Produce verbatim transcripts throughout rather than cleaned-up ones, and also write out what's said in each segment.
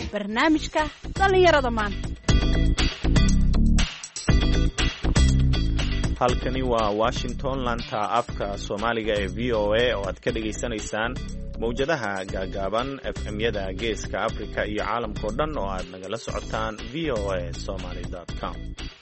barnaamijka dhallinyarada maanta. halkani waa Washington, laanta afka Soomaaliga ee V O A oo aad ka dhageysanaysaan mawjadaha gaagaaban F M-yada Geeska Afrika iyo caalamka oo dhan oo aad nagala socotaan v o a somali dot com.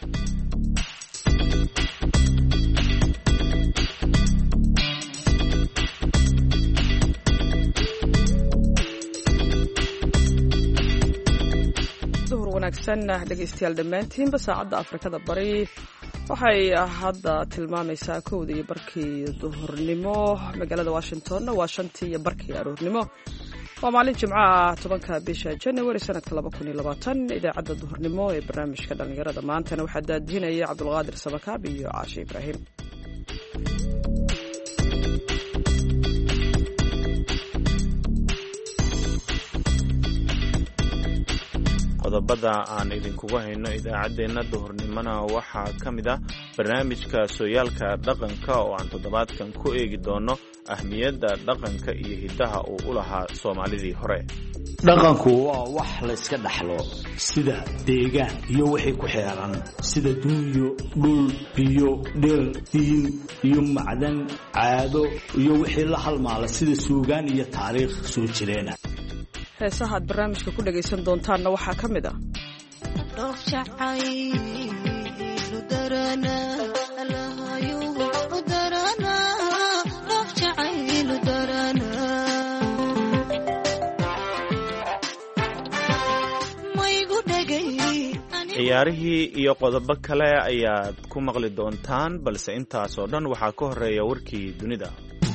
wanaagsan dhegeystayaal dhammaantiinba saacadda Afrikada Bari waxay hadda tilmaamaysaa kowda iyo barkii duhurnimo, magaalada Washington waa shantii iyo barkii aroornimo. waa maalin Jimco ah tobanka bisha January sanadka laba kun iyo labaatan. idaacadda duhurnimo ee barnaamijka dhalinyarada maantana waxaa daadihinaya Cabdulqaadir Sabakaab iyo Caashe Ibraahim. qodobada aan idinkugu hayno idaacadeena duhurnimona waxaa ka mid ah barnaamijka sooyaalka dhaqanka oo aan toddobaadkan ku eegi doono ahmiyadda dhaqanka iyo hidaha uu u lahaa Soomaalidii hore. dhaqanku waa wax la iska dhaxlo, sida deegaan iyo wixii ku xeeran, sida dunyo, dhul, biyo, dhir, diin iyo macdan, caado iyo wixii la halmaala sida suugaan iyo taariikh soo jireena. heesaha aad barnaamijka ku dhagaysan doontaanna waxaa ka mid ah ciyaarihii iyo qodobo kale ayaad ku maqli doontaan, balse intaas oo dhan waxaa ka horeeya warkii dunida.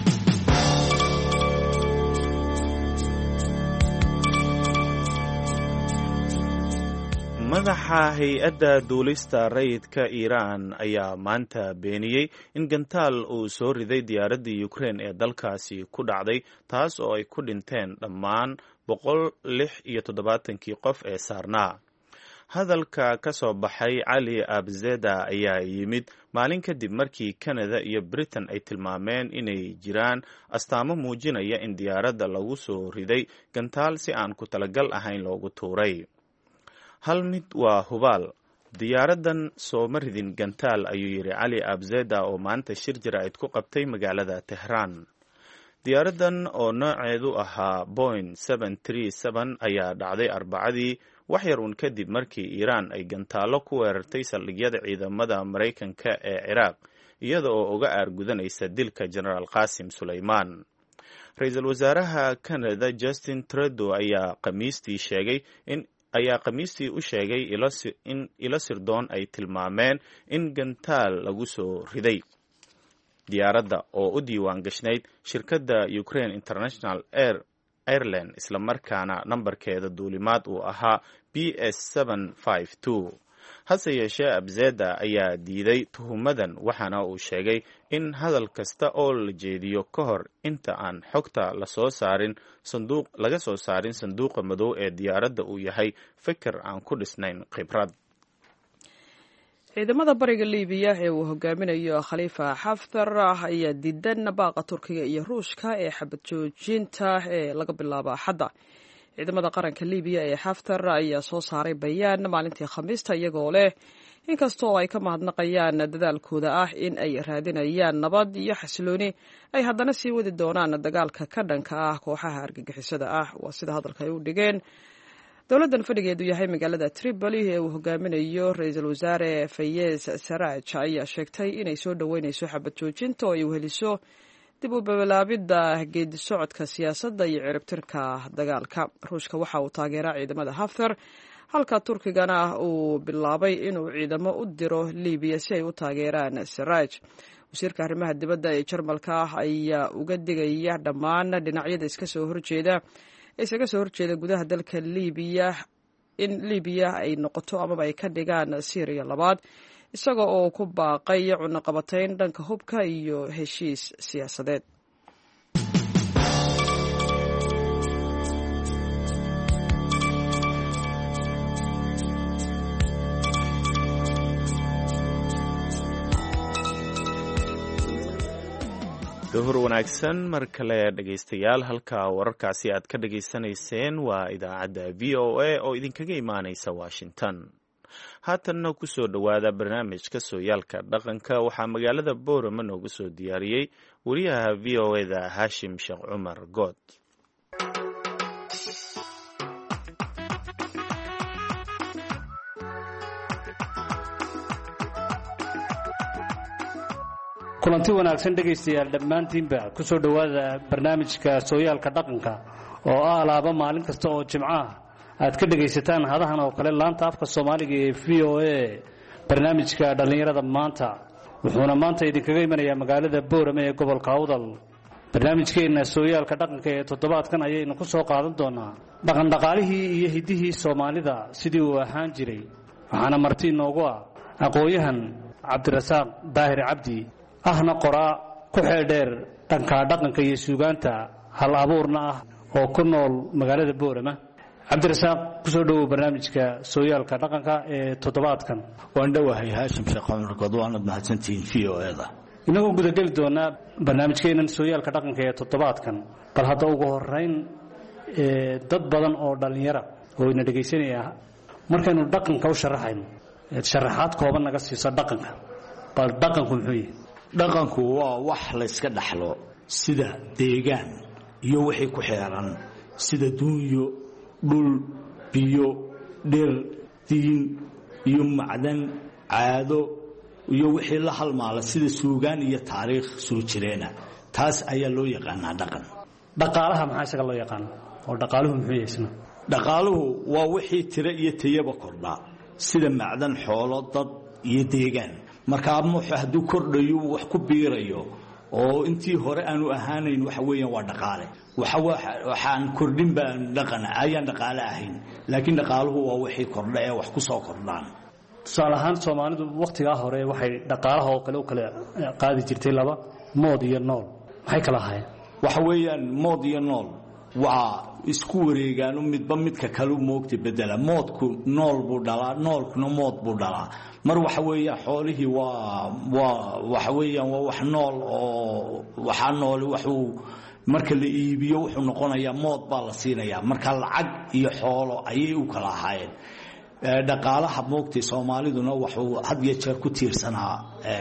madaxa hay-adda duulista rayidka Iiraan ayaa maanta beeniyey in gantaal uu soo riday diyaaraddii Ukraine ee dalkaasi ku dhacday, taas oo ay ku dhinteen dhammaan boqol lix iyo toddobaatankii qof ee saarnaa. hadalka ka soo baxay Cali Abzeda ayaa yimid maalin kadib markii Canada iyo Britain ay tilmaameen inay jiraan astaamo muujinaya in diyaaradda lagu soo riday gantaal si aan ku talagal ahayn loogu tuuray. hal mid waa hubaal, diyaaraddan sooma ridin gantaal, ayuu yidhi Cali Abzeda oo maanta shir jaraa'id ku qabtay magaalada Tehran. diyaaraddan oo nooceedu ahaa Boeing seven three seven ayaa dhacday Arbacadii, wax yar uun kadib markii Iiraan ay gantaallo ku weerartay saldhigyada ciidamada Maraykanka ee Ciraaq, iyada oo uga aargudanaysa dilka Genaraal Qaasim Sulaymaan. ra-iisul wasaaraha Canada Justin Trudeau ayaa khamiistii sheegay in ayaa khamiistii u sheegay in ilo sirdoon ay tilmaameen in gantaal lagu soo riday diyaaradda oo u diiwaan gashnayd shirkadda Ukraine International Air Airline, isla markaana nambarkeeda duulimaad uu ahaa B S seven five two. hase yeeshee Abzeda ayaa diiday tuhumadan, waxaana uu sheegay in hadal kasta oo la jeediyo ka hor inta aan xogta la soo saarin sanduuq laga soo saarin sanduuqa madow ee diyaaradda uu yahay fikir aan ku dhisnayn khibrad. ciidamada bariga Liibiya ee uu hogaaminayo Khalifa Haftar ayaa diidan baaqa Turkiga iyo Ruushka ee xabad joojinta ee laga bilaabo Axadda. ciidamada qaranka Liibiya ee Haftar ayaa soo saaray bayaan maalintii Khamiista iyagoo leh inkastoo ay ka mahadnaqayaan dadaalkooda ah in ay raadinayaan nabad iyo xasilooni, ay haddana sii wadi doonaan dagaalka ka dhanka ah kooxaha argagixisada ah. waa sida hadalka ay u dhigeen. dowladdan fadhigeedu yahay magaalada Tripoli ee uu hogaaminayo ra-iisul wasaare Fayez Sarraj ayaa sheegtay inay soo dhoweynayso xabad joojinta oo ay weheliso dib u bilaabidda geedi socodka siyaasadda iyo ciribtirka dagaalka. ruushka waxa uu taageeraa ciidamada Haftar, halka Turkigana uu bilaabay inuu ciidamo u diro Liibiya si ay u taageeraan Sarraj. wasiirka arrimaha dibadda ee Jarmalka ayaa uga digaya dhammaan dhinacyada iska soo horjeeda isaga soo horjeeda gudaha dalka Liibiya in Liibiya ay noqoto amaba ay ka dhigaan Syria labaad, isaga oo ku baaqay cunaqabatayn dhanka hubka iyo heshiis siyaasadeed. duhur wanaagsan mar kale dhegaystayaal, halka wararkaasi aad ka dhegaysanayseen waa idaacadda v o a oo idinkaga imaanaysa Washington. haatanna ku soo dhowaada barnaamijka sooyaalka dhaqanka. waxaa magaalada Boorama noogu soo diyaariyey wariyaha v o a-da Haashim Sheekh Cumar Good. kulanti wanaagsan dhegaystayaal dhammaantiinba ku soo dhowaada barnaamijka sooyaalka dhaqanka oo ah alaaba maalin kasta oo jimco ah aad ka dhegaysataan hadahan oo kale laanta afka Soomaaliga ee v o a barnaamijka dhalinyarada maanta wuxuuna maanta idinkaga imanayaa magaalada Boorama ee gobolka Awdal. barnaamijkeena sooyaalka dhaqanka ee toddobaadkan ayaynu ku soo qaadan doonaa dhaqan dhaqaalihii iyo hidihii Soomaalida sidii uu ahaan jiray. waxaana marti inoogu ah aqooyahan Cabdirasaaq Daahir Cabdi, ahna qoraa ku xeeldheer dhanka dhaqanka iyo suugaanta, hal abuurna ah oo ku nool magaalada Boorama. Cabdirasaaq, ku soo dhawow barnaamijka sooyaalka dhaqanka ee toddobaadkan. waan dhawahay Haashim Sheekh Cumar Good, waana mahadsantihiin v o a-da. inagoo gudageli doonaa barnaamijkeenan sooyaalka dhaqanka ee toddobaadkan, bal hadda ugu horeyn dad badan oo dhalinyara oo ina dhegaysanaya markaynu dhaqanka u sharaxayno sharaxaad kooban naga siiso dhaqanka. bal dhaqanku muxuu yahay? dhaqanku waa wax la iska dhaxlo sida deegaan iyo wixii ku xeeran, sida duunyo, dhul, biyo, dhir, diin iyo macdan, caado iyo wixii la halmaala sida suugaan iyo taariikh soo jireena. taas ayaa loo yaqaanaa dhaqan. dhaqaalaha maxaa isaga loo yaqaan? oo dhaqaaluhu muxuu yahay isna? dhaqaaluhu waa wixii tiro iyo tayaba kordha, sida macdan, xoolo, dad iyo deegaan. markaa muxuu hadduu kordhayo wax ku biirayo oo intii hore aanu ahaanayn, waxa weeyaan waa dhaqaale. waxaan kordhin baan dhaqan ayaan dhaqaale ahayn, laakiin dhaqaaluhu waa wixii kordha ee wax ku soo kordhaan. tusaale ahaan Soomaalidu waqtigaa hore waxay dhaqaalaha oo kale u kala qaadi jirtay laba, mood iyo nool. maxay kala ahaayeen? waxa weeyaan mood iyo nool waa isku wareegaan midba midka kale u moogta bedela. moodku nool buu dhalaa, noolkuna mood buu dhalaa. mar waxa weeyaan xoolihii waa waa waxa weeyaan waa wax nool oo waxa nool wuxuu marka la iibiyo wuxuu noqonayaa mood baa la siinayaa. marka lacag iyo xoolo ayay u kala ahaayeen. dhaqaalaha moogtay Soomaaliduna wuxuu had iyo jeer ku tiirsanaa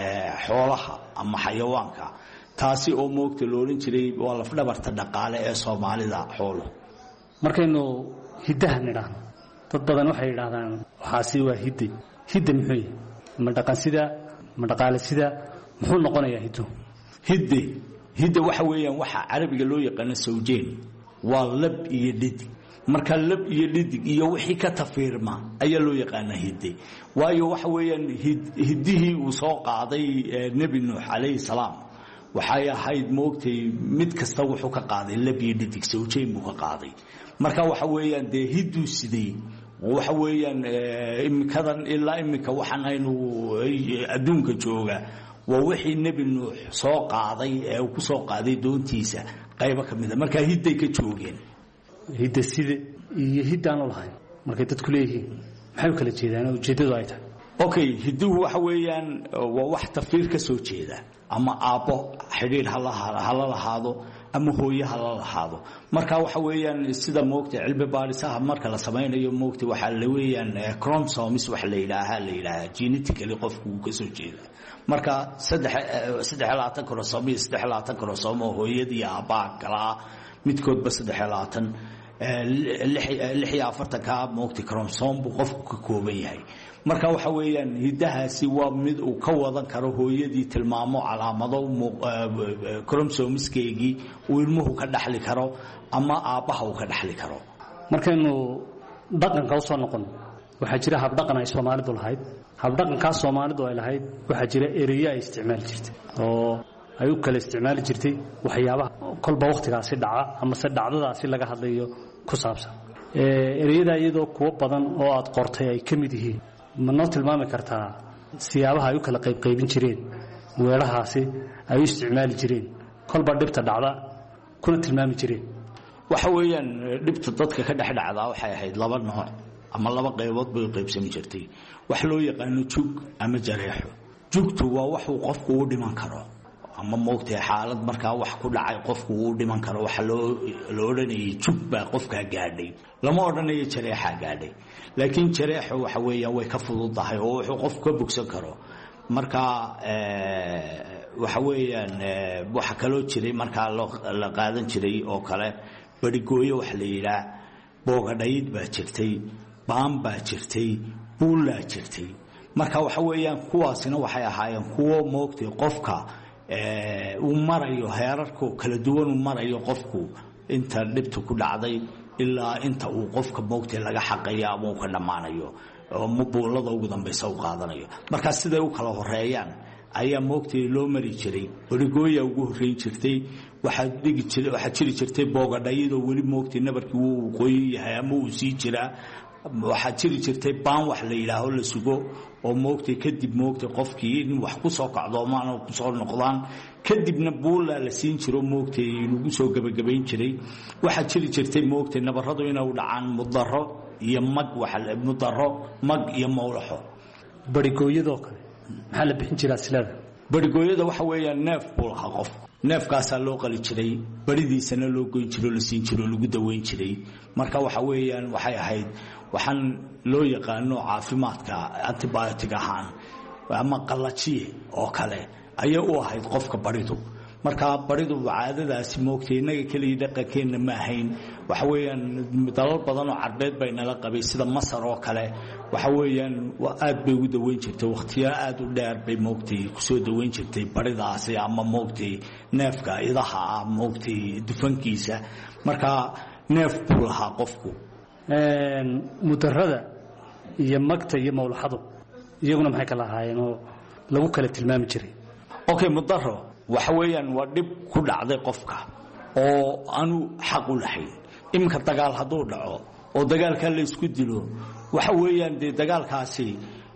xoolaha ama xayawaanka, taasi oo moogta loolan jiray waa laf dhabarta dhaqaale ee Soomaalida xoolo. markaynu hidaha nidhaahno dad badan waxay yidhaahdaan waxaasi waa hidde. hidde muxuu yahay? ma dhaqan sida, ma dhaqaale sida, muxuu noqonayaa hiddo? hidde hidde waxa weeyaan waxa carabiga loo yaqaan sawjeen, waa lab iyo dhidig. marka lab iyo dhidig iyo wixii ka tafiirma ayaa loo yaqaan hidde. waayo waxa weeyaan hiddihii uu soo qaaday Nabi Nuux alayhi salaam waxay ahayd moogtay mid kasta wuxuu ka qaaday lab iyo dhidig, sawjeen buu ka qaaday. marka waxa weeyaan dee hiddu sidii waxa weeyaan imikadan ilaa imika waxaan aynu adduunka jooga waa wixii Nabi Nuux soo qaaday ee uu ku soo qaaday doontiisa qaybo ka mid ah. marka hidday ka joogeen. hidda sida iyo hiddaan u lahayn markay dadku leeyihiin maxay u kala jeedaan ujeedadu ay tahay? okay, hidduhu waxa weeyaan waa wax tafiir ka soo jeeda, ama aabbo xidhiir ha la lahaado ama hooyo ha la lahaado. marka waxa weeyaan sida moogta cilmi baarisaha marka la samaynayo moogta waxa la weeyaan chromosomes wax la yiraahdo la yiraahdo genetically qofku uu ka soo jeeda. marka saddex saddex laatan chromosome saddex laatan chromosome hooyadii aabbaha kala midkoodba saddex laatan lix iyo afartan ka moogta chromosome buu qofku ka kooban yahay. marka waxa weeyaan hidahaasi waa mid uu ka wadan karo hooyadii tilmaamo calaamado chromosomeskeegii uu ilmuhu ka dhaxli karo ama aabbaha uu ka dhaxli karo. markaynu dhaqanka u soo noqon waxaa jira hab dhaqan ay Soomaalidu lahayd. hab dhaqanka Soomaalidu ay lahayd waxaa jira ereyo ay isticmaal jirtay oo ay u kala isticmaali jirtay waxyaabaha kolba waqtigaasi dhaca ama se dhacdadaasi laga hadlayo ku saabsan. ereyada iyadoo kuwa badan oo aad qortay ay ka mid yihiin, ma noo tilmaami kartaa siyaabaha ay u kala qayb qaybin jireen weelahaasi ay u isticmaali jireen kolba dhibta dhacda kuna tilmaami jireen? waxa weeyaan dhibta dadka ka dhex dhacda waxay ahayd laba nooc ama laba qaybood bay qaybsan jirtay. wax loo yaqaan jug ama jareexo. jugtu waa wax uu qofku u dhiman karo ama moogtay xaalad markaa wax ku dhacay qofku uu dhiman karo waxa loo loo odhanayay jug baa qofkaa gaadhay lama odhanayo jareexaa gaadhay laakiin jareexu waxa weeyaan way ka fududahay oo wuxuu qofku ka bogsan karo marka waxa weeyaan waxa kaloo jiray markaa la qaadan jiray oo kale barigooyo wax la yidhaa boogadhayd baa jirtay baan baa jirtay buullaa jirtay marka waxa weeyaan kuwaasina waxay ahaayeen kuwo moogtay qofka uu marayo heerarku kala duwan uu marayo qofku inta dhibtu ku dhacday ilaa inta uu qofka moogtay laga xaqayo ama uu ka dhammaanayo oo buullada ugu dambaysa u qaadanayo marka siday u kala horeeyaan ayaa moogtay loo mari jiray barigooya ugu horreyn jirtay waxaa dhigi jiray waxaa jiri jirtay boogadhayadoo weli moogtay nabarkii wuu qoyin yahay ama uu sii jiraa waxaa jiri jirtay baan wax la yidhaaho la sugo oo moogtay kadib moogtay qofkii in wax ku soo kacdoomaan oo ku soo noqdaan kadibna buullaa la siin jiro moogtay lagu soo gebagabayn jiray waxaa jiri jirtay moogtay nabarradu inay dhacaan mudaro iyo mag mudaro mag iyo mawlaxo barigooyadoo kale maxaa la bixin jiraa silada barigooyada waxa weeyaan neef buu lahaa qofku neefkaasaa loo qali jiray baridiisana loo goyn jiro la siin jiro lagu daweyn jiray marka waxa weeyaan waxay ahayd waxaan loo yaqaano caafimaadka antibiotic ahaan ama qallajiye oo kale ayay u ahayd qofka baridu marka baridu caadadaasi moogtay inaga kaliya dhaqankeena ma ahayn waxa weeyaan dalal badan oo carbeed bay nala qabay sida Masar oo kale waxa weeyaan aad bay ugu daweyn jirtay waqtiyo aad u dheer bay moogtay ku soo daweyn jirtay baridaasi ama moogtay neefka idaha moogtay dufankiisa marka neef buu lahaa qofku een mudarrada iyo magta iyo mawlaxadu iyaguna maxay kala ahaayeen oo lagu kala tilmaami jiray okay mudarro waxa weeyaan waa dhib ku dhacday qofka oo aanu xaq u lahayn imka dagaal haduu dhaco oo dagaalka la isku dilo waxa weeyaan de dagaalkaasi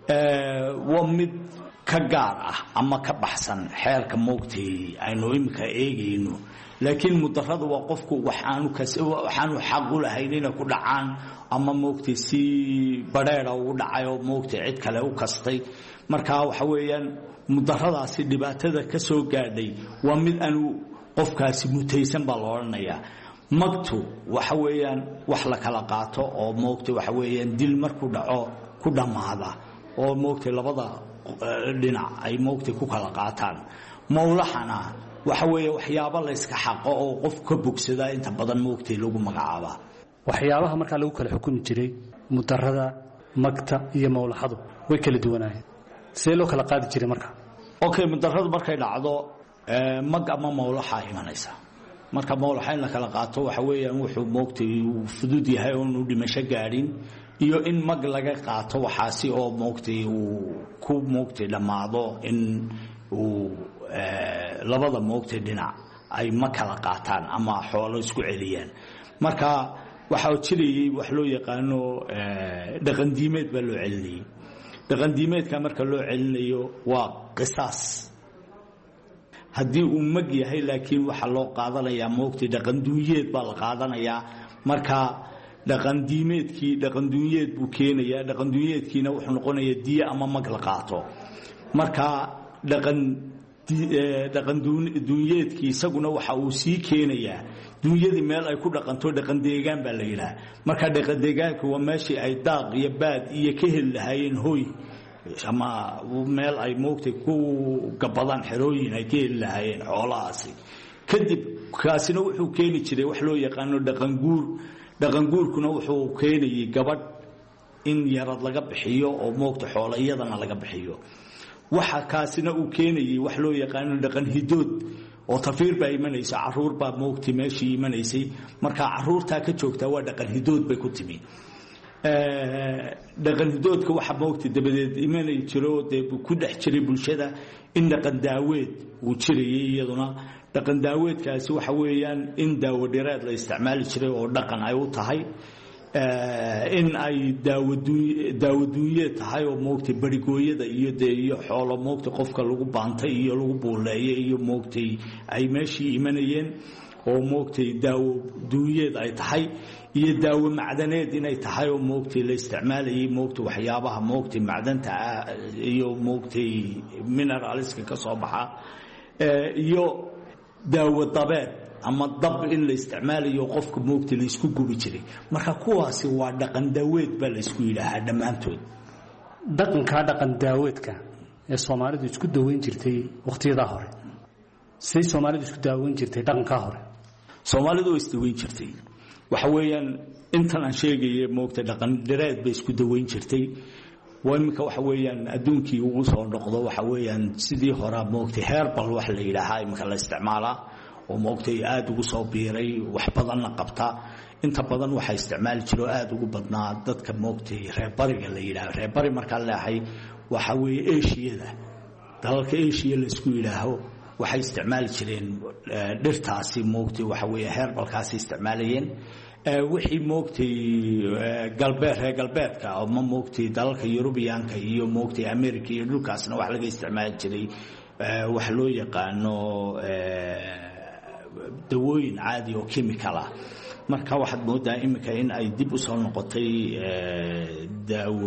ee waa mid ka gaar ah ama ka baxsan xeerka moogtay aynu imka eegayno laakiin mudarradu waa qofku waxaanu waxaanu xaq u lahayn inay ku dhacaan ama moogtay si bareera u dhacay oo moogtay cid kale u kastay marka waxa weeyaan mudarradaasi dhibaatada ka soo gaadhay waa mid aanu qofkaasi mutaysan baa loo oranayaa magtu waxa weeyaan wax la kala qaato oo moogtay waxa weeyaan dil markuu dhaco ku dhamaada oo moogtay labada dhinac ay moogtay ku kala qaataan mawlaxana waxa weeye waxyaabo la iska xaqo oo qof ka bogsada inta badan moogtay lagu magacaaba waxyaabaha marka lagu kala xukumi jiray mudarrada magta iyo mawlaxadu way kala duwanaayeen see loo kala qaadi jiray marka okay mudarradu markay dhacdo mag ama mawlaxa imanaysa marka mawlaxa in la kala qaato waxa weeyaan wuxuu moogtay uu fudud yahay oo uu dhimasho gaadhin iyo in mag laga qaato waxaasi oo moogtay uu ku moogtay dhamaado in uu labada moogtay dhinac ay ma kala qaataan ama xoolo isku celiyaan marka waxa jiriyay wax loo yaqaano dhaqan diimeed baa loo celinayay dhaqan diimeedka marka loo celinayo waa qisaas haddii uu mag yahay laakiin waxa loo qaadanayaa moogtay dhaqan duuyeed baa la qaadanayaa marka dhaqan diimeedkii dhaqan duuyeed buu keenayaa dhaqan duuyeedkiina wuxuu noqonayaa diya ama mag la qaato marka dhaqan dhaqan duuyeedkii isaguna waxa uu sii keenayaa duunyadii meel ay ku dhaqanto dhaqan deegaan baa la yidhaha marka dhaqan deegaanku waa meeshii ay daaq iyo baad iyo ka heli lahaayeen hoy ama meel ay moogtay ku gabadaan xerooyin ay ka heli lahaayeen xoolahaasi kadib kaasina wuxuu keeni jiray wax loo yaqaano dhaqan guur dhaqan guurkuna wuxuu keenayay gabadh in yarad laga bixiyo oo moogtay xoolo iyadana laga bixiyo waxa kaasina uu keenayay wax loo yaqaan dhaqan hidood oo tafiir baa imanaysa caruur baa moogtay meeshii imanaysay marka caruurta ka joogta waa dhaqan hidood bay ku timi ee dhaqan hidoodka waxa moogtay dabadeed imanay jiro dee ku dhex jiray bulshada in dhaqan daaweed uu jirayay iyaduna dhaqan daaweedkaasi waxa weeyaan in daawo dhireed la isticmaali jiray oo dhaqan ay u tahay in ay daawaduunye tahay oo moogtay barigooyada iyo dee iyo xoolo moogtay qofka lagu baantay iyo lagu buuleeyay iyo moogtay ay meeshii imanayeen oo moogtay daawo duunyeed ay tahay iyo daawo macdaneed inay tahay oo moogtay la isticmaalayay moogtay waxyaabaha moogtay macdanta iyo moogtay mineralska ka soo baxa iyo daawo dabeed ama dab in la isticmaalayo qofka moogta la isku gubi jiray marka kuwaasi waa dhaqan daaweed baa la isku yidhaahaa dhammaantood dhaqankaa dhaqan daaweedka ee soomaalidu isku daweyn jirtay wakhtiyadaa hore siday soomaalidu isku daaweyn jirtay dhaqankaa hore soomaalidu way isdaweyn jirtay waxa weeyaan intan aan sheegaya moogta dhaqan dhireed bay isku daweyn jirtay waa iminka waxa weeyaan adduunkii ugu soo noqdo waxa weeyaan sidii hore moogta herbal wax la yidhaahaa iminka la isticmaalaa oo moogtay aad ugu soo biiray wax badanna qabta inta badan waxa isticmaali jiro aad ugu badnaa dadka moogtay reer bariga la yiraahdo reer bari marka la yahay waxa weeye Aasiya dalalka Aasiya la isku yiraahdo waxa isticmaali jireen dhirtaasi moogtay waxa weeye herbalkaasi isticmaalayeen wixii moogtay galbeed reer galbeedka ama moogtay dalalka Yurubiyaanka iyo moogtay Ameerika iyo dhulkaasna wax laga isticmaali jiray wax loo yaqaano dawooyin caadi oo chemical ah marka waxaad moodaa imika in ay dib u soo noqotay daawo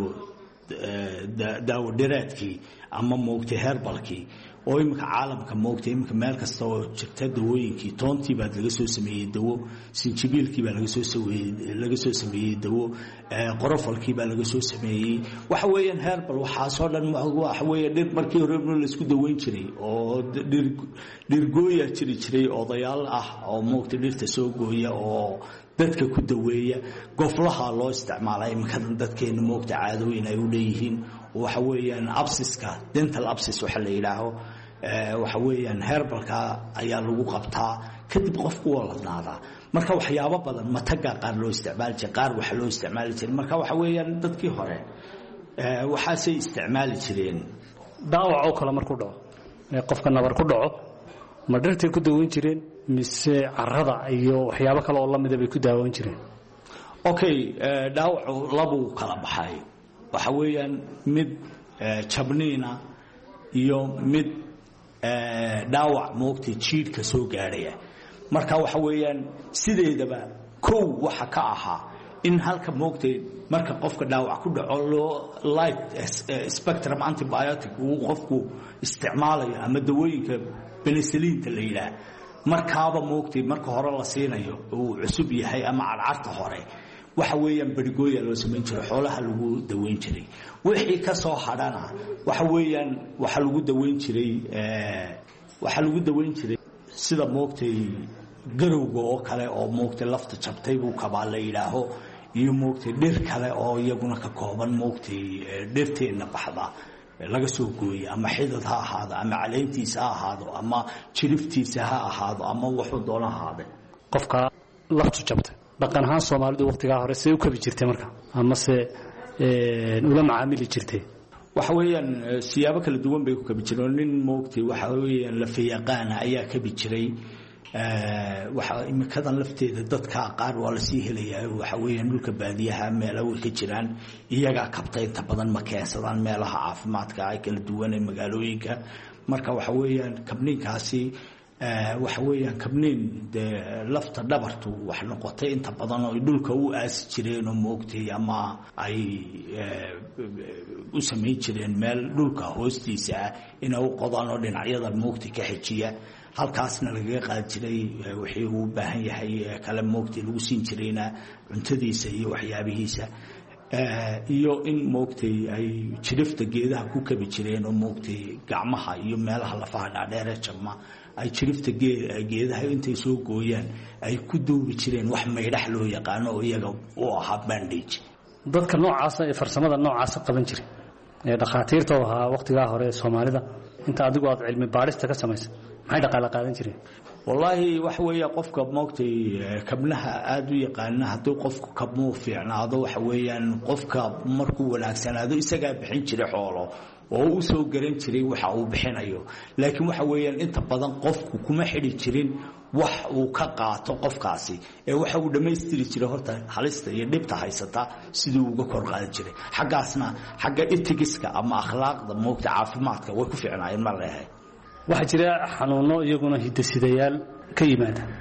daawo dhireedkii ama moogtay herbalkii oo imika caalamka moogtay imika meel kasta oo jirta dawooyinkii toontii baa laga soo sameeyay dawo sinjibiilkii baa laga soo sameeyay laga soo sameeyay dawo qorofalkii baa laga soo sameeyay waxa weeyaan herbal waxa soo dhan waxa weeye dhir markii hore la isku daweyn jiray oo dhir dhirgooya jiri jiray odayaal ah oo moogtay dhirta soo gooya oo dadka ku daweeya goflaha loo isticmaalay imika dadkeena moogtay caadooyin ay u leeyihiin waxa weeyaan absiska dental absis waxa la yiraahdo waxa weeyaan herbalka ayaa lagu qabtaa kadib qofku waa ladnaadaa marka waxyaabo badan mataga qaar loo isticmaali jiray qaar waxa loo isticmaali jiray marka waxa weeyaan dadkii hore waxa say isticmaali jireen daawac oo kale markuu dhaco qofka nabar ku dhaco ma dhirtay ku daweyn jireen mise carrada iyo waxyaabo kale oo la mid ah bay ku daaweyn jireen okay daawacu labu kala baxay waxa weeyaan mid jabniina iyo mid dhaawac moogtay jiidka soo gaaraya marka waxa weeyaan sideedaba kow waxa ka ahaa in halka moogtay marka qofka dhaawac ku dhaco loo light spectrum antibiotic uu qofku isticmaalayo ama dawooyinka penicillinta la yiraahdo markaaba moogtay marka hore la siinayo uu cusub yahay ama carcarta hore waxa weeyaan barigooya loo sameyn jiray xoolaha lagu daweyn jiray wixii ka soo hadhana waxa weeyaan waxa lagu daweyn jiray ee waxa lagu daweyn jiray sida moogtay garowga oo kale oo moogtay lafta jabtay buu kabaa la yiraaho iyo moogtay dhir kale oo iyaguna ka kooban moogtay dhirteena baxda laga soo gooyay ama xidid ha ahaado ama caleentiisa ha ahaado ama jiriftiisa ha ahaado ama wuxuu doona ahaado qofka laftu jabtay dhaqan ahaan Soomaalidu waqtiga hore say u kabi jirtay marka ama se ee ula macaamili jirtay waxa weeyaan siyaabo kala duwan bay ku kabi jireen nin moogtay waxa weeyaan la fiiqaan ayaa kabi jiray ee waxa imikadan lafteeda dadka qaar waa la sii helayaa waxa weeyaan dhulka baadiyaha meelaha way ka jiraan iyaga kabtay inta badan ma keensadaan meelaha caafimaadka ay kala duwan ee magaalooyinka marka waxa weeyaan kabninkaasi waxa weeyaan kabnin lafta dhabartu wax noqotay inta badan oo dhulka u aas jireen oo moogtay ama ay u sameey jireen meel dhulka hoostiisa inay u qodaan oo dhinacyada moogtay ka xijiya halkaasna laga qaad jiray wixii uu baahan yahay kala moogtay lagu siin jirayna cuntadiisa iyo waxyaabihiisa iyo in moogtay ay jirifta geedaha ku kabi jireen oo moogtay gacmaha iyo meelaha lafaha dhaadheer ee jabma ay jirifta geedaha intay soo gooyaan ay ku duubi jireen wax meydhax loo yaqaan oo iyaga oo ahaa bandage dadka noocaas ee farsamada noocaas qaban jiray ee dhaqaatiirta ahaa waqtiga hore Soomaalida inta adigu aad cilmi baarista ka samaysay maxay dhaqaale qaadan jireen wallahi wax weeyaa qofka moogtay kabnaha aad u yaqaan haduu qofku kabmo fiicnaado wax weeyaan qofka markuu wanaagsanaado isaga bixin jiray xoolo oo uu soo garan jiray waxa uu bixinayo laakiin waxa weeyaan inta badan qofku kuma xidhi jirin wax uu ka qaato qofkaasi ee waxa uu dhameystiri jiray horta halista iyo dhibta haysata sidii uu uga kor qaadi jiray xagaasna xagga etigiska ama akhlaaqda moogta caafimaadka way ku fiicnaayeen ma leeyahay waxa jira xanuuno iyaguna hidasidayaal ka yimaada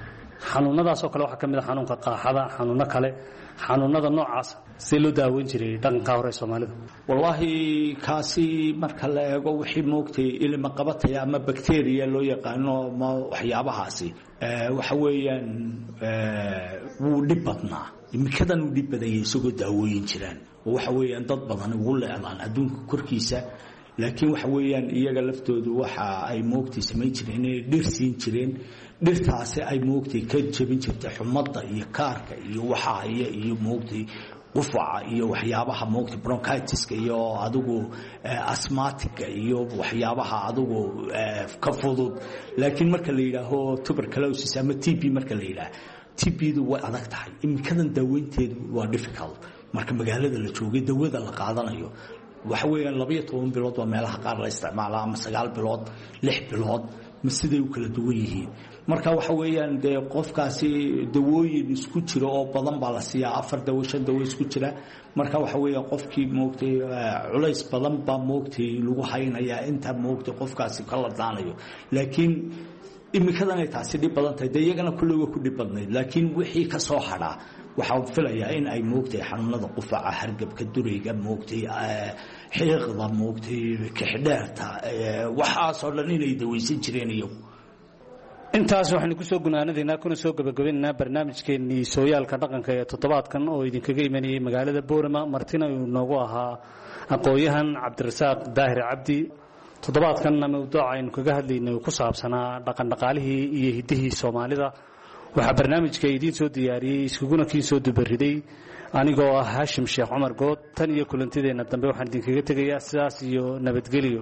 xanuunadaas oo kale waxaa ka mid a xanuunka qaaxada xanuuno kale xanuunada noocaas see loo daaweyn jiray dhaqanka hore ee soomaalida wallaahi kaasi marka la eego wixii moogtay ilma qabataya ama bacteria loo yaqaano ma waxyaabahaasi waxa weeyaan wuu dhib badnaa imikadan uu dhib badayay isagoo daawooyin jiraan waxa weeyaan dad badan ugu leedaan adduunka korkiisa laakiin waxa weeyaan iyaga laftoodu waxa ay moogtay samayn jireen inay dhir siin jireen dhirtaasi ay moogtay ka jabin jirtay xumadda iyo kaarka iyo waxa haya iyo moogtay qufaca iyo waxyaabaha moogtay bronchitiska iyo adigu asthmatica iyo waxyaabaha adigu ka fudud laakiin marka la yidhaaho tuberculosis ama T B marka la yidhaaho T B-du way adag tahay imikadan daaweynteedu waa difficult marka magaalada la joogay dawada la qaadanayo waxa weeyaan laba iyo toban bilood waa meelaha qaar la isticmaalaa ama sagaal bilood lix bilood ma siday u kala duwan yihiin marka waxa weeyaan dee qofkaasi dawooyin isku jira oo badan baa la siiyaa afar dawo shan dawo isku jira marka waxa weeyaan qofkii moogtay culays badan baa moogtay lagu haynayaa inta moogtay qofkaasi kala daanayo laakiin imikadan ay taasi dhib badan tahay iyagana kullu way ku dhib badnayd laakiin wixii ka soo hadhaa waxaan filayaa in ay moogtay xanuunada qufaca hargabka durayga moogtay xiiqda moogtay kixdheerta waxaas oo dhan inay daweysan jireen iyagu intaas waxaynu ku soo gunaanadaynaa kuna soo gabagabaynaynaa barnaamijkeennii sooyaalka dhaqanka ee toddobaadkan oo idinkaga imanayay magaalada boorama martina uu noogu ahaa aqoon-yahan cabdirasaaq daahir cabdi toddobaadkanna mawduuca aynu kaga hadlaynay ku saabsanaa dhaqandhaqaalihii iyo hiddihii soomaalida waxaa barnaamijka idiin soo diyaariyey iskuguna kiin soo dubariday anigoo ah haashim sheekh cumar good tan iyo kulantideenna dambe waxaan idinkaga tegayaa sidaas iyo nabadgelyo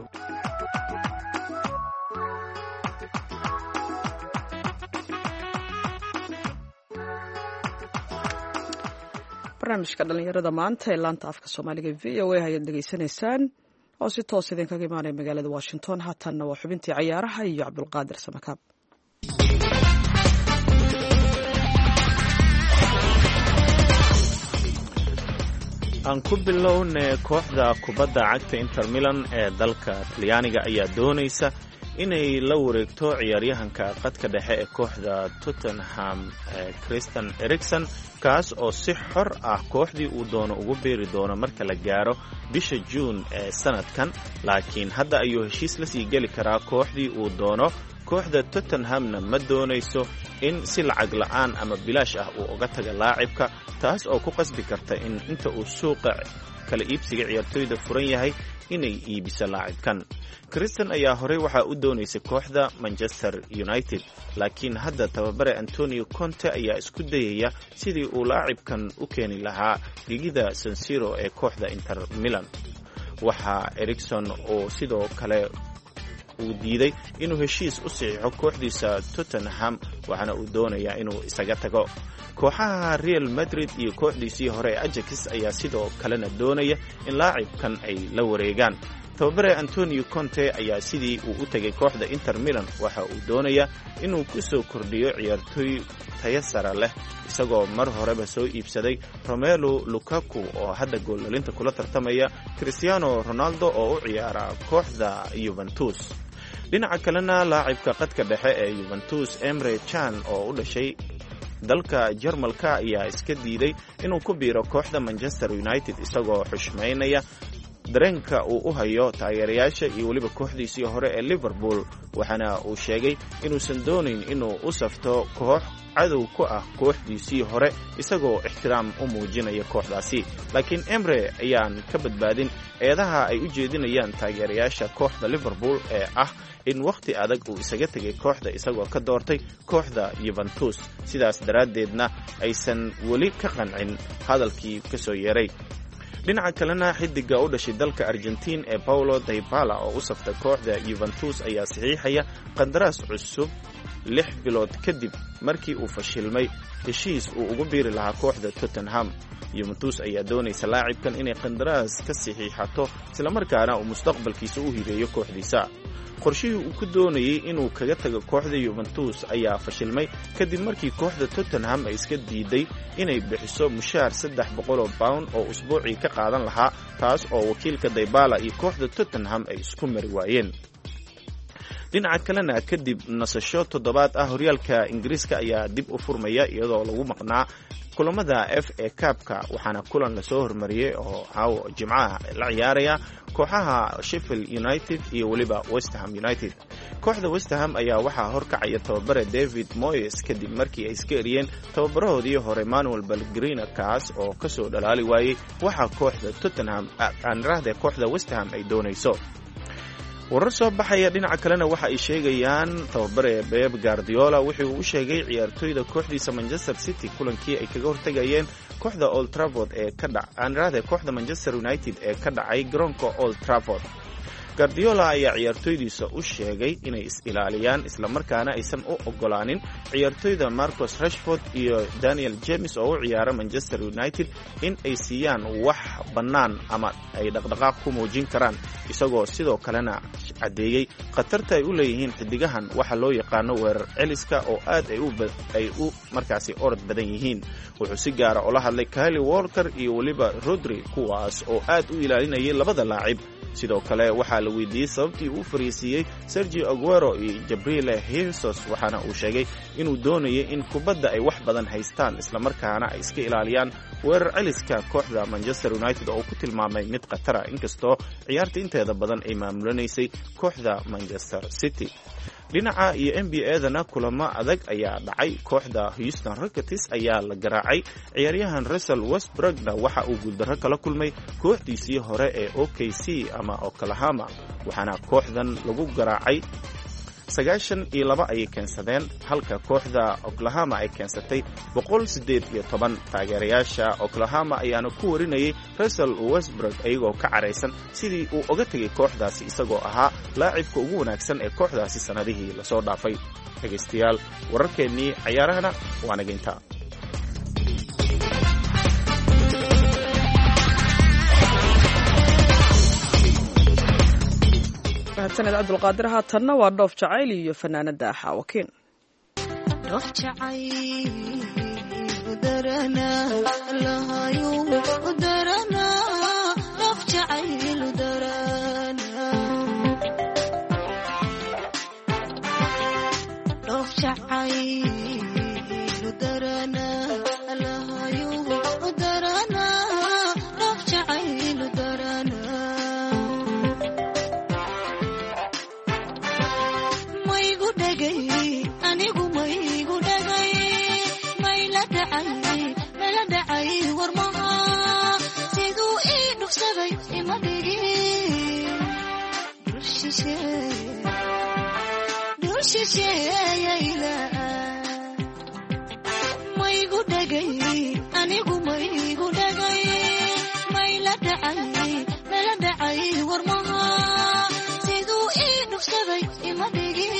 barnaamijka dhallinyarada maanta ee laanta afka soomaaliga v o a ayaad dhegaysanaysaan oo si toos idinkaga imaanaya magaalada washington haatanna waa xubintii cayaaraha iyo cabdulqaadir samakaab aan ku bilowne kooxda kubadda cagta inter milan ee dalka talyaaniga ayaa doonaysa inay la wareegto ciyaaryahanka qadka dhexe ee kooxda tottenham christian erikson kaas oo si xor ah kooxdii uu doono ugu beeri doono marka la gaaro bisha juun ee sanadkan laakiin hadda ayuu heshiis la sii geli karaa kooxdii uu doono kooxda tottenhamna ma doonayso in si lacag la'aan ama bilaash ah uu uga taga laacibka taas oo ku qasbi karta in inta uu suuqa kala iibsiga ciyaartooyda furan yahay inay iibiso laacibkan christian ayaa horey waxaa u doonaysay kooxda manchester united laakiin hadda tababare antonio conte ayaa isku dayaya sidii uu laacibkan u keeni lahaa gegida san siro ee kooxda inter milan waxaa erikson oo sidoo kale uu diiday inuu heshiis u saxiixo kooxdiisa tottenham waxaana uu doonayaa inuu isaga tago kooxaha real madrid iyo kooxdiisii hore ee ajax ayaa sidoo kalena doonaya in laacibkan ay la wareegaan tababare antonio conte ayaa sidii uu u tegay kooxda inter milan waxa uu doonayaa inuu ku soo kordhiyo ciyaartooy tayo sare leh isagoo mar horeba soo iibsaday romelu lukaku oo hadda gooldhalinta kula tartamaya cristiano ronaldo oo u ciyaara kooxda juventus dhinaca kalena laacibka qadka dhexe ee juventus emre can oo u dhashay dalka jarmalka ayaa iska diiday inuu ku biiro kooxda manchester united isagoo xushmaynaya dareenka uu u hayo taageerayaasha iyo weliba kooxdiisii hore ee liverpool waxaana uu sheegay inuusan doonayn inuu u safto koox cadow ku ah kooxdiisii hore isagoo ixtiraam u muujinaya kooxdaasi laakiin emre ayaan ka badbaadin eedaha ay u jeedinayaan taageerayaasha kooxda liverpool ee ah in wakhti adag uu isaga tegay kooxda isagoo ka doortay kooxda juventus sidaas daraaddeedna aysan weli ka qancin hadalkii ka soo yeeray dhinaca kalena xidiga u dhashay dalka argentiin ee paulo dybala oo u saftay kooxda juventus ayaa saxiixaya qandaraas cusub lix bilood kadib markii uu fashilmay heshiis uu ugu biiri lahaa kooxda tottenham juventus ayaa doonaysa laacibkan inay qandaraas ka saxiixato islamarkaana uu mustaqbalkiisa u hireeyo kooxdiisa qorshihii uu ku doonayay inuu kaga tago kooxda juventus ayaa fashilmay kadib markii kooxda tottenham ay iska diiday inay bixiso mushaar saddex boqol oo pound oo usbuucii ka qaadan lahaa taas oo wakiilka dybala iyo kooxda tottenham ay isku mari waayeen dhinaca kalena kadib nasasho toddobaad ah horyaalka ingiriiska ayaa dib u furmaya iyadoo lagu maqnaa kulamada f a kaabka waxaana kulan lasoo hormariyey oo caawo jimcaha la ciyaaraya kooxaha Sheffield United iyo weliba West Ham United. kooxda West Ham ayaa waxaa horkacaya tababare David Moyes kadib markii ay iska eriyeen tababarahoodii hore Manuel Pellegrini kaas oo kasoo dhalaali waayey waxa kooxda Tottenham aan raahday kooxda West Ham ay doonayso. warar soo baxaya dhinaca kalena waxa ay sheegayaan tababare Pep Guardiola wuxuu u sheegay ciyaartoyda kooxdiisa Manchester City kulankii ay kaga hortagayeen kooxda Old Trafford ee ka dhacay kooxda Manchester United ee ka dhacay garoonka Old Trafford. Guardiola ayaa ciyaartoydiisa u sheegay inay is ilaaliyaan isla markaana aysan u ogolaanin ciyaartoyda Marcus Rashford iyo Daniel James oo u ciyaara Manchester United in ay siiyaan wax bannaan ama ay dhaqdhaqaaq ku muujin karaan isagoo sidoo kalena cadeeyay khatarta ay u leeyihiin xidigahan waxa loo yaqaano weerar celiska oo aad ay u ay u markaasi orod badan yihiin. wuxuu si gaar ah ula hadlay Kyle Walker iyo waliba Rodri kuwaas oo aad u ilaalinayay labada laacib. sidoo kale waxaa la weydiiyey sababtii uu fariisiyey Sergio Aguero iyo Gabriel Jesus waxaana uu sheegay inuu doonayay in kubadda ay wax badan haystaan isla markaana ay iska ilaaliyaan weerar celiska kooxda Manchester United oo ku tilmaamay mid khatar ah inkastoo ciyaarta inteeda badan ay maamulanaysay kooxda Manchester City. dhinaca iyo N B A-dana kulamo adag ayaa dhacay. kooxda Houston Rockets ayaa la garaacay. ciyaaryahan Russell Westbrookna waxa uu guuldarro kala kulmay kooxdiisii hore ee O K C ama Oklahoma waxaana kooxdan lagu garaacay sagaashan iyo laba ayay keensadeen halka kooxda Oklahoma ay keensatay boqol sideed iyo toban. taageerayaasha Oklahoma ayaana ku warinayay Russell Westbrook ayagoo ka careysan sidii uu uga tagay kooxdaasi isagoo ahaa laacibka ugu wanaagsan ee kooxdaasi sanadihii la soo dhaafay. dhageystayaal wararkeennii ciyaarahana waa naga intaa. mahadsaned cabdulqaadir haatanna waa dhoof jacayl iyo fanaanada xaawakiin. dhoof jacayl udarana lahayo udarana dhoof jacayl udarana dhoof jacayl udarana lahayo udarana dhoof jacayl udarana anigu maygu dhagay mayla dhacay mala dhacay warmaha siduu ii dhugsaday ima dhigin dhul shisheeyayla maygu dhagay anigu maygu dhagay mayla dhacay mala dhacay warmaha siduu ii dhugsaday ima dhigin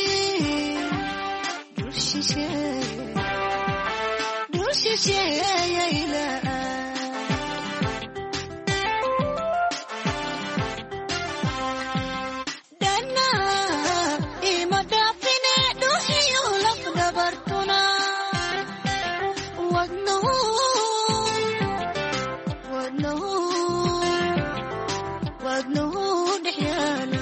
dana ima dhaafine dhuuxiyo laf dhabartuna wadnahu wadnahu wadnahu dhexyaala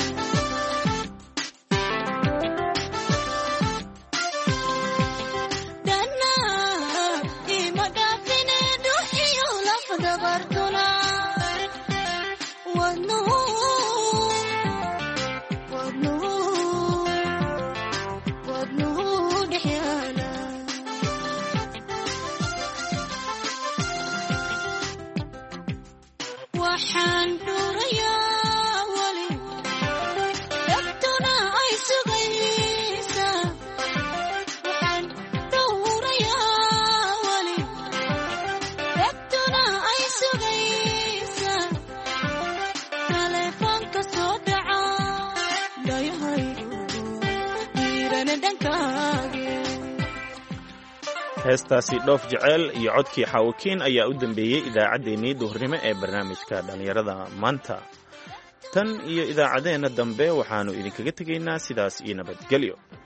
heestaasi dhoof jaceyl iyo codkii xaawakiin ayaa u dambeeyey idaacaddeenii duhurnimo ee barnaamijka dhallinyarada maanta. tan iyo idaacaddeenna dambe waxaannu idinkaga tegaynaa sidaas iyo nabadgelyo.